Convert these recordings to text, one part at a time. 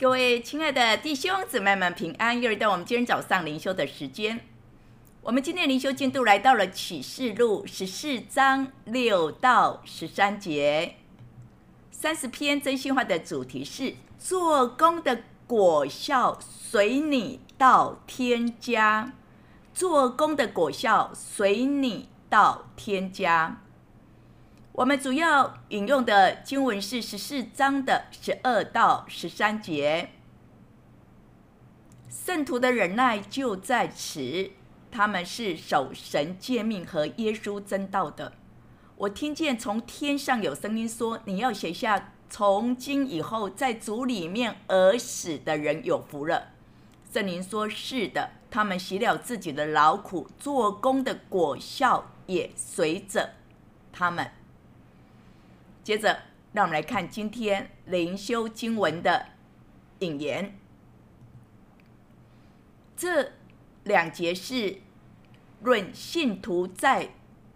各位亲爱的弟兄姊妹们平安，又来到我们今天早上灵修的时间。我们今天灵修进度来到了启示录14章6到13节。30篇真心话的主题是做工的果效随你到天家，做工的果效随你到天家。我们主要引用的经文是14章的12到13节。圣徒的忍耐就在此，他们是守神诫命和耶稣真道的。我听见从天上有声音说，你要写下，从今以后在主里面而死的人有福了。圣灵说，是的，他们洗了自己的劳苦，做工的果效也随着他们。接着让我们来看今天灵修经文的引言。这2节是论信徒在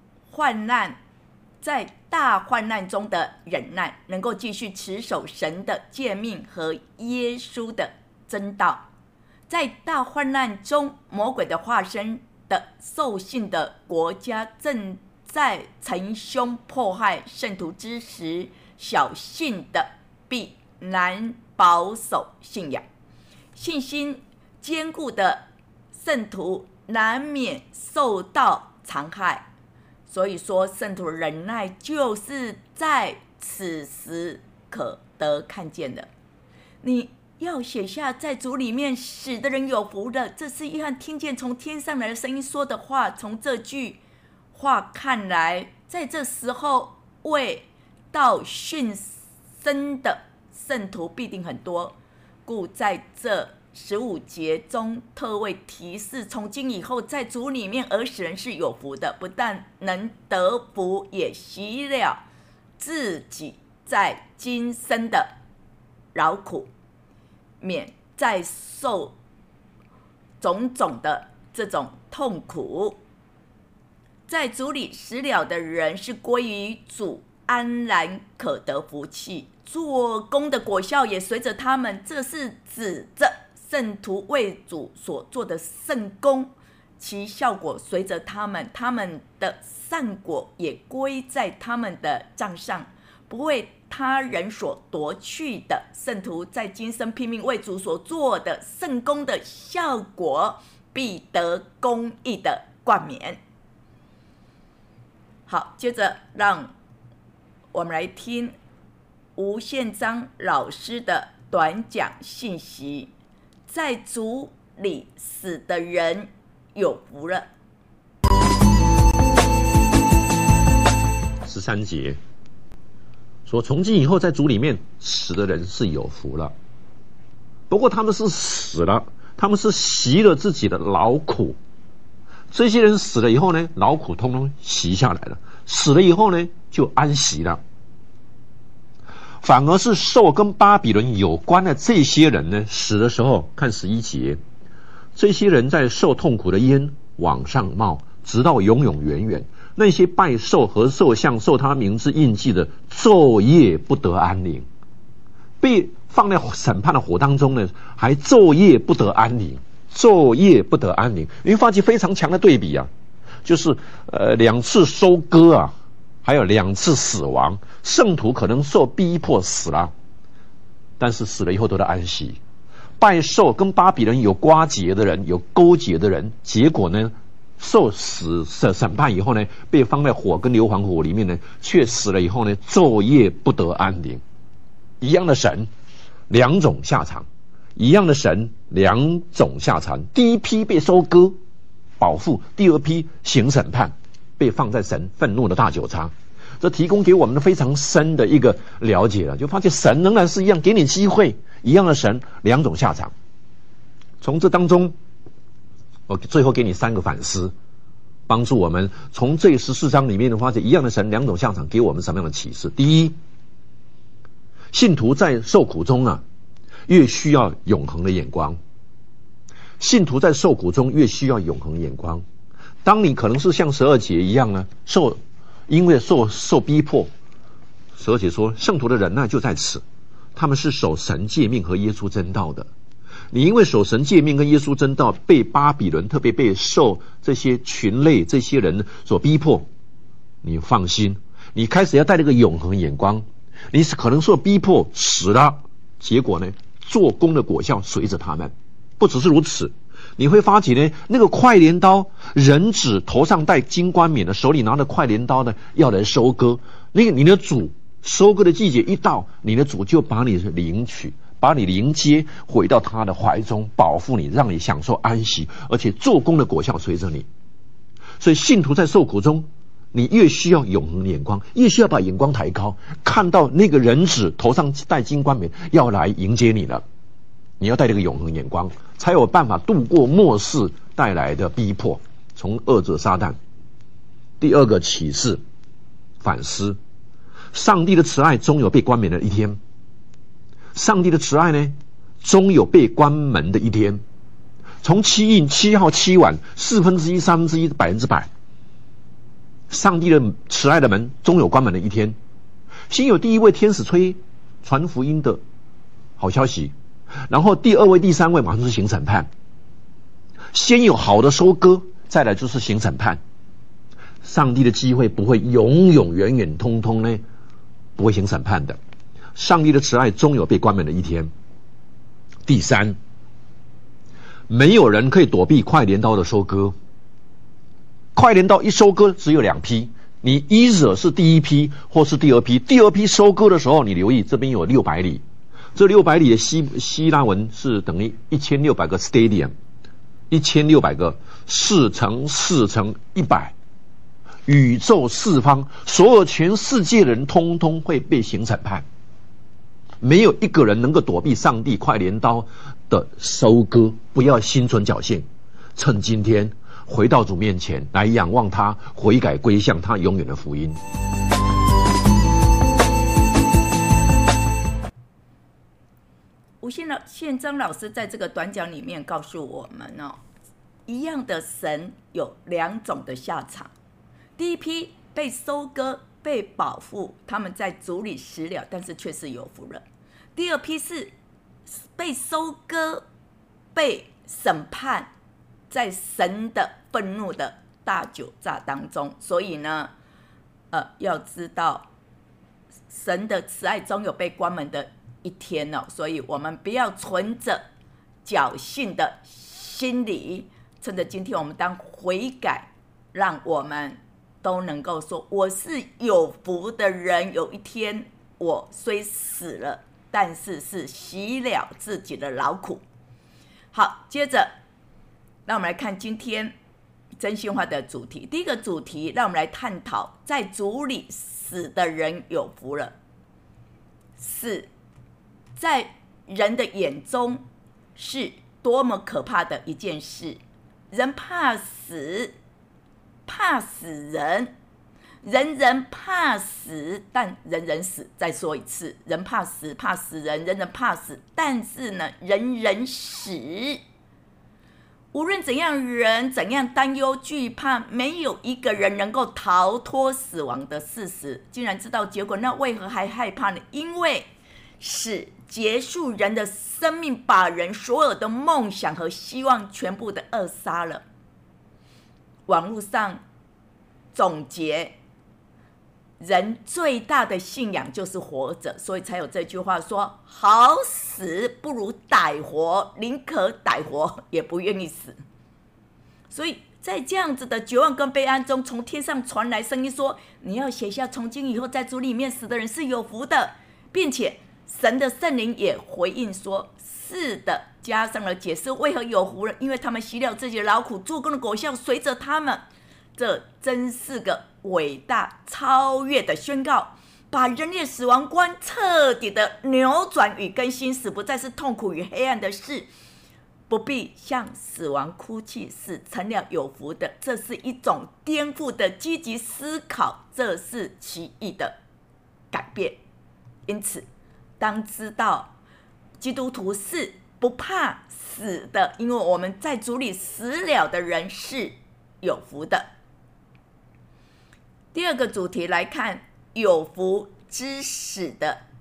大患难中的忍耐，能够继续持守神的诫命和耶稣的真道。在大患难中，魔鬼的化身的兽性的国家正在逞凶迫害圣徒之时，小信的必难保守信仰，信心坚固的圣徒难免受到残害。所以说，圣徒的忍耐就是在此时可得看见的。你要写下，在主里面死的人有福的，这是约翰听见从天上来的声音说的话。从这句话看来，在这时候为道殉身的圣徒必定很多，故在这15节中特为提示，从今以后在主里面而死人是有福的，不但能得福，也洗了自己在今生的劳苦，免再受种种的这种痛苦。在主里死了的人是归于主，安然可得福气，做工的果效也随着他们。这是指着圣徒为主所做的圣工，其效果随着他们，他们的善果也归在他们的账上，不为他人所夺去的。圣徒在今生拼命为主所做的圣工的效果，必得公义的冠冕。好，接着让我们来听吴宪章老师的短讲信息。在主里死的人有福了。 13节说，从今以后在主里面死的人是有福了。不过他们是死了，他们是洗了自己的劳苦。这些人死了以后呢，劳苦通通洗下来了，死了以后呢，就安息了。反而是受跟巴比伦有关的这些人呢，死的时候，看11节，这些人在受痛苦的烟往上冒，直到永永远远。那些拜兽和兽像受他名字印记的，昼夜不得安宁。被放在审判的火当中呢，还昼夜不得安宁，昼夜不得安宁。你会发现非常强的对比啊，就是2次收割啊，还有2次死亡。圣徒可能受逼迫死了，但是死了以后都得安息。拜兽跟巴比伦有瓜结的人，有勾结的人，结果呢，受死审判以后呢，被放在火跟硫磺火里面呢，却死了以后呢，昼夜不得安宁。一样的神，2种下场；一样的神，2种下场。第一批被收割保护，第二批行审判，被放在神愤怒的大酒叉。这提供给我们非常深的一个了解了，就发现神仍然是一样，给你机会，一样的神，2种下场。从这当中，我最后给你3个反思，帮助我们从这14章里面的发现，一样的神，2种下场，给我们什么样的启示？第一，信徒在受苦中啊，越需要永恒的眼光。信徒在受苦中越需要永恒眼光。当你可能是像12节一样呢，因为受逼迫，12节说圣徒的忍耐就在此， 他们是守神诫命和耶稣真道的。你因为守神诫命跟耶稣真道，被巴比伦，特别被受这些群类这些人所逼迫，你放心，你开始要带那个永恒眼光，你是可能受逼迫死了，结果呢，做工的果效随着他们。不只是如此，你会发觉呢，那个快镰刀，人子头上戴金冠冕的，手里拿着快镰刀呢，要来收割。那个你的主收割的季节一到，你的主就把你领取，把你迎接回到他的怀中，保护你，让你享受安息，而且做工的果效随着你。所以信徒在受苦中，你越需要永恒眼光，越需要把眼光抬高，看到那个人子头上戴金冠冕要来迎接你了。你要带这个永恒眼光，才有办法度过末世带来的逼迫，从恶者撒旦。第二个启示，反思，上帝的慈爱终有被冠冕的一天。上帝的慈爱呢，终有被关门的一天。从七印7号7晚1/4、1/3、100%，上帝的慈爱的门终有关门的一天。先有第一位天使吹传福音的好消息，然后第二位、第三位马上是行审判。先有好的收割，再来就是行审判。上帝的机会不会永永远远通通呢，不会行审判的。上帝的慈爱终有被关门的一天。第三，没有人可以躲避快镰刀的收割。快镰刀一收割只有2批，你either是第一批或是第二批。第二批收割的时候，你留意这边有600里，这600里的希腊文是等于1600个 stadium，1600个4×4×100，宇宙四方所有全世界的人通通会被行审判，没有一个人能够躲避上帝快镰刀的收割。不要心存侥幸，趁今天回到主面前来仰望他，悔改归向他永远的福音。 吴宪章老师在这个短讲里面告诉我们一样的神有2种的下场。第一批被收割、被保护，他们在主里死了，但是却是有福了。第二批是被收割、被审判，在神的愤怒的大酒榨当中。所以呢，要知道神的慈爱终有被关门的一天所以我们不要存着侥幸的心理，趁着今天我们当悔改，让我们都能够说我是有福的人。有一天我虽死了，但是是洗了自己的劳苦。好，接着让我们来看今天真心话的主题。第一个主题，让我们来探讨在主里死的人有福了。死在人的眼中是多么可怕的一件事。人怕死，怕死人，人人怕死，但人人死。再说一次，人怕死，怕死人，人人怕死，但是呢，人人死。无论怎样人怎样担忧惧怕，没有一个人能够逃脱死亡的事实。既然知道结果，那为何还害怕呢？因为死结束人的生命，把人所有的梦想和希望全部的扼杀了。网络上总结，人最大的信仰就是活着，所以才有这句话说，好死不如歹活，宁可歹活也不愿意死。所以在这样子的绝望跟悲哀中，从天上传来声音说，你要写下从今以后在主里面死的人是有福的，并且神的圣灵也回应说，是的，加上了解释为何有福了，因为他们洗了自己的劳苦，做工的果效随着他们。这真是个伟大超越的宣告，把人类死亡观彻底的扭转与更新，使不再是痛苦与黑暗的事，不必向死亡哭泣，使成了有福的。这是一种颠覆的积极思考，这是奇异的改变。因此当知道基督徒是不怕死的，因为我们在主里死了的人是有福的。第二个主题来看有福之死的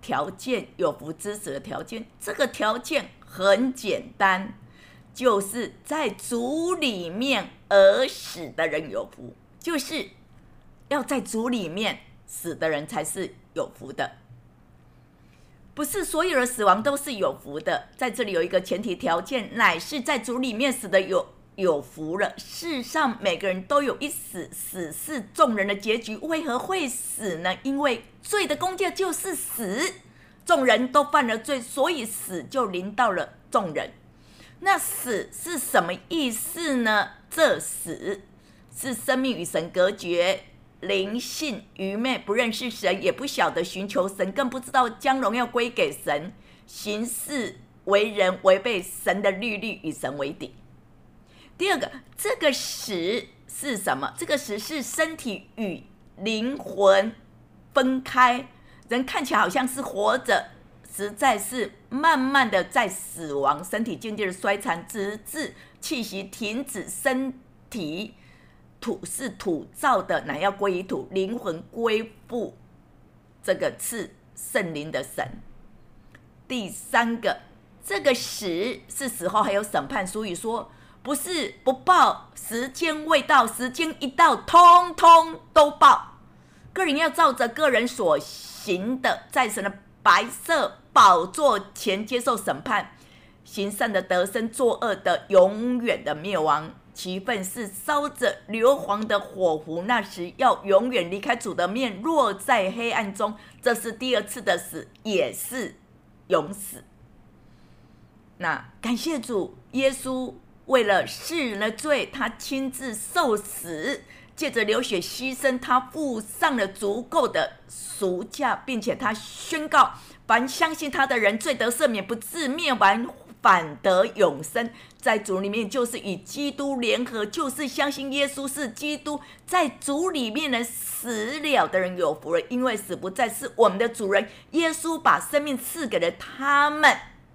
条件，有福之死的条件。这个条件很简单，就是在主里面而死的人有福，就是要在主里面死的人才是有福的。不是所有的死亡都是有福的，在这里有一个前提条件，乃是在主里面死的有福了。世上每个人都有一死，死是众人的结局。为何会死呢？因为罪的工价就是死，众人都犯了罪，所以死就临到了众人。那死是什么意思呢？这死是生命与神隔绝，灵性愚昧，不认识神，也不晓得寻求神，更不知道将荣耀归给神，行事为人违背神的律例，与神为敌。第二个，这个死是什么？这个死是身体与灵魂分开，人看起来好像是活着，实在是慢慢的在死亡，身体渐渐的衰残，直至气息停止，身体土是土造的，乃要归于土，灵魂归附这个是圣灵的神。第三个，这个死是死后还有审判，所以说不是不报，时间未到，时间一到，通通都报。个人要照着个人所行的，在神的白色宝座前接受审判，行善的得生，作恶的永远的灭亡。其份是烧着硫磺的火湖，那时要永远离开主的面，落在黑暗中。这是第二次的死，也是永死。那感谢主，耶稣为了世人的罪，他亲自受死，借着流血牺牲，他付上了足够的赎价，并且他宣告，凡相信他的人，罪得赦免，不至灭亡，反得永生。在主里面就是与基督联合，就是相信耶稣是基督，在主里面呢，死了的人有福了，因为死不再是我们的主人，耶稣把生命赐给了他们。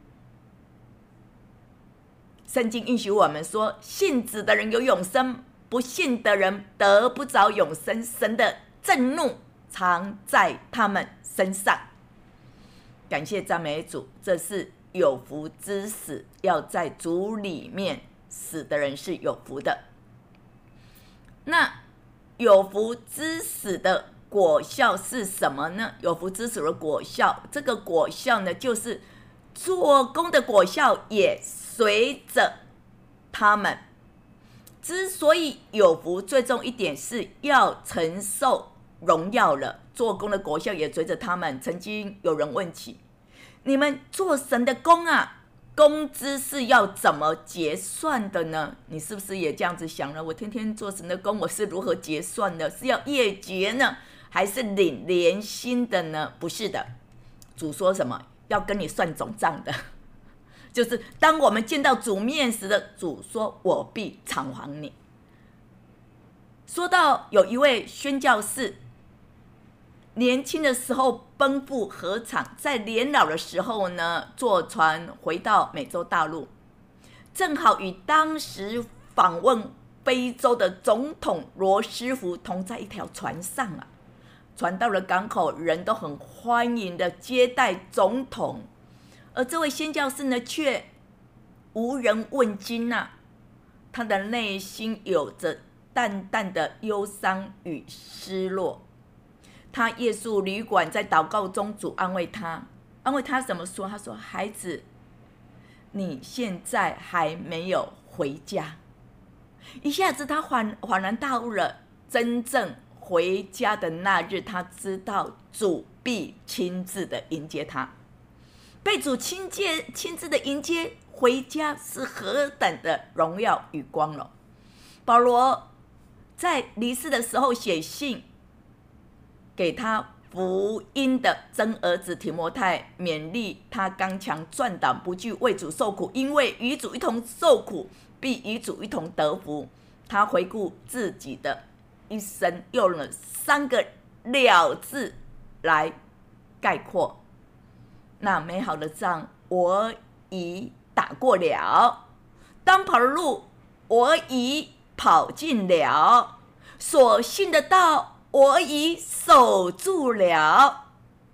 圣经允许我们说，信子的人有永生，不信的人得不着永生，神的震怒常在他们身上。感谢赞美主，这是有福之死，要在主里面死的人是有福的。那有福之死的果效是什么呢？有福之死的果效，这个果效呢，就是做工的果效也随着他们。之所以有福，最重一点是要承受荣耀了，做工的果效也随着他们。曾经有人问起，你们做神的工啊，工资是要怎么结算的呢？你是不是也这样子想呢？我天天做神的工，我是如何结算的？是要业结呢，还是领年薪的呢？不是的，主说什么？要跟你算总账的。就是当我们见到主面时的，主说我必偿还你。说到有一位宣教士，年轻的时候奔赴禾场，在年老的时候呢，坐船回到美洲大陆，正好与当时访问非洲的总统罗斯福同在一条船上啊。船到了港口，人都很欢迎的接待总统，而这位宣教士呢，却无人问津啊。他的内心有着淡淡的忧伤与失落。他夜宿旅馆，在祷告中，主安慰他。安慰他怎么说？他说：“孩子，你现在还没有回家。”一下子他恍然大悟了，真正回家的那日，他知道主必亲自的迎接他。被主亲自的迎接回家，是何等的荣耀与光荣。保罗在离世的时候写信给他福音的真儿子提摩太，勉励他刚强壮胆，不惧为主受苦，因为与主一同受苦，必与主一同得福。他回顾自己的一生，用了3个了字来概括。那美好的仗我已打过了，当跑的路我已跑尽了，所信的道我已守住了。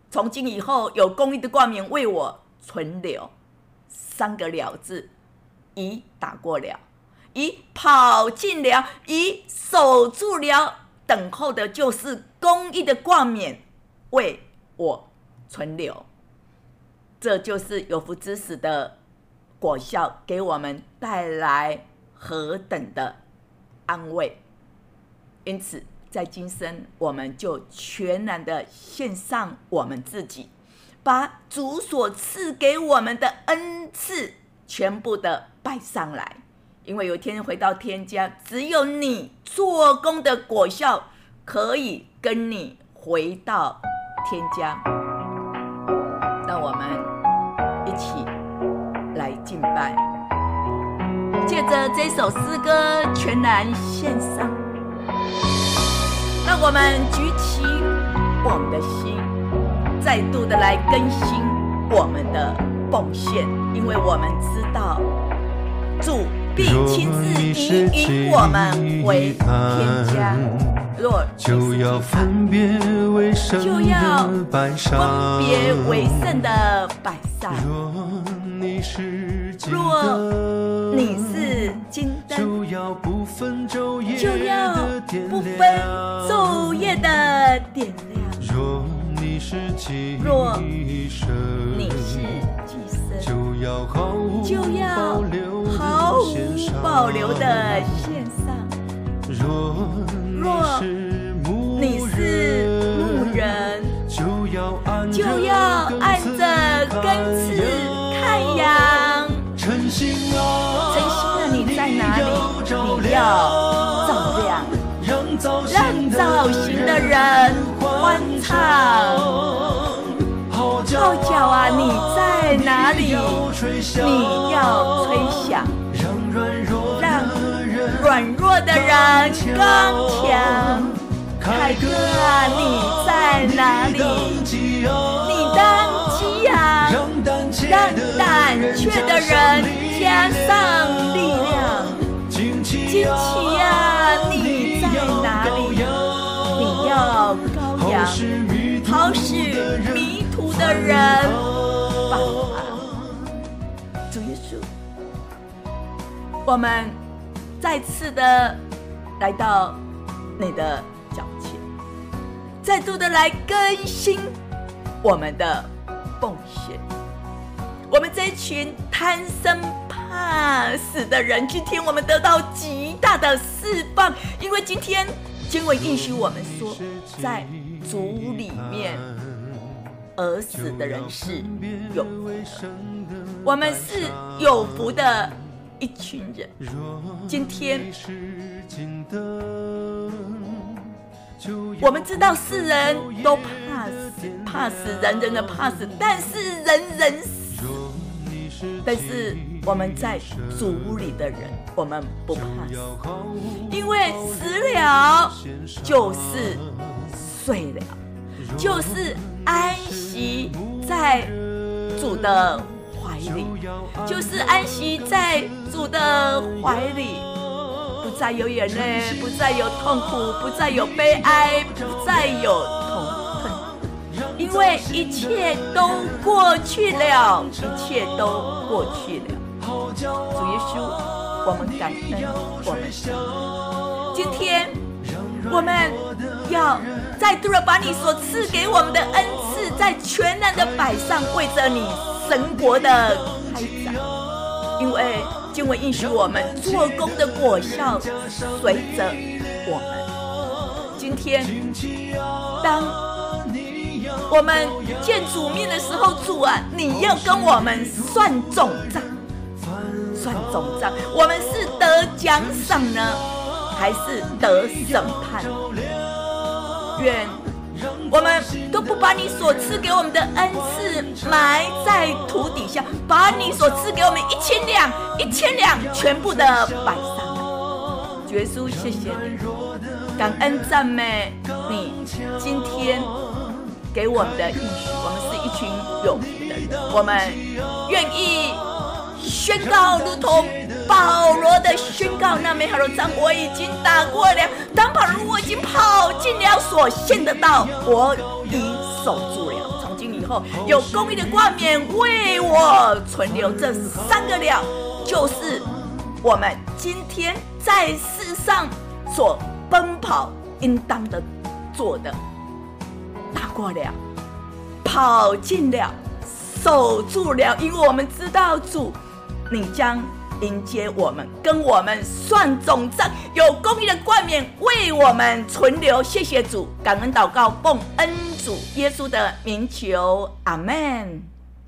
从今以后有公义的冠冕为我存留。3个了字，已打过了，已跑进了，已守住了，等候的就是公义的冠冕为我存留。这就是有福之死的果效，给我们带来何等的安慰。因此在今生我们就全然的献上我们自己，把主所赐给我们的恩赐全部的摆上来，因为有一天回到天家，只有你做工的果效可以跟你回到天家。让我们一起来敬拜，借着这首诗歌全然献上，让我们举起我们的心，再度的来更新我们的奉献，因为我们知道主必亲自引我们回天家。若就要分别为圣的摆上，若你是金灯，就要不分昼夜的点亮。若你是祭牲，就要毫无保留的献上。若你是牧人，就要按着根刺看羊。晨星啊，你在哪里？你要照亮，让造型的人欢唱。号角啊，你在哪里？你要吹响，让软弱的人刚强。凯歌啊，你在哪里？你当激昂，让胆怯的人加上力量。旌旗啊，你在哪里？你要羔羊，好使迷途的人返航。主耶稣，我们再次的来到你的脚前，再度的来更新我们的奉献。我们这一群贪生怕死的人，今天我们得到极大的释放，因为今天经文应许我们说，在主里面而死的人是有福的。我们是有福的一群人。今天我们知道世人都怕死，人人的怕死，但是人人死。但是我们在主里的人，我们不怕死，因为死了就是睡了，就是安息在主的怀里，就是安息在主的怀里，不再有眼泪，不再有痛苦，不再有悲哀，不再有痛恨，因为一切都过去了，一切都过去了。主耶稣，我们感恩，我们今天我们要再度的把你所赐给我们的恩赐，在全然的摆上，为着你神国的开展。因为经文应许我们做工的果效随着我们。今天当我们见主面的时候，主啊，你要跟我们算总账，算总账，我们是得奖赏呢，还是得审判？愿我们都不把你所赐给我们的恩赐埋在土底下，把你所赐给我们1000两全部的摆上。主耶稣，谢谢你，感恩赞美你今天给我们的应许。我们是一群有福的人，我们愿意宣告，如同保罗的宣告，那美好的仗我已经打过了，当跑路我已经跑进了所献的道，我已守住了。从今候，有公义的冠冕为我存留。这3个了，就是我们今天在世上所奔跑应当的做的。打过了，跑进了，守住了，因为我们知道主，你将迎接我们，跟我们算总账，有公义的冠冕为我们存留。谢谢主，感恩祷告，奉恩主耶稣的名求，阿们。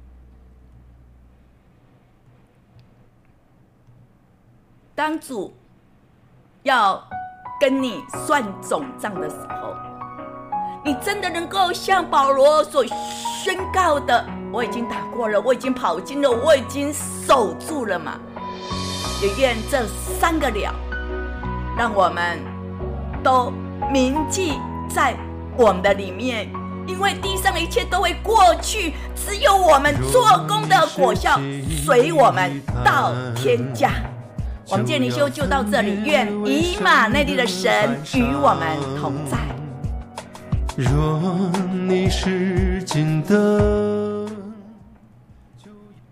当主要跟你算总账的时候，你真的能够像保罗所宣告的，我已经打过了，我已经跑进了，我已经守住了吗？也愿这3个了，让我们都铭记在我们的里面，因为地上的一切都会过去，只有我们做工的果效随我们到天家。我们今天灵修就到这里，愿以马内利的神与我们同在。 若你是金灯，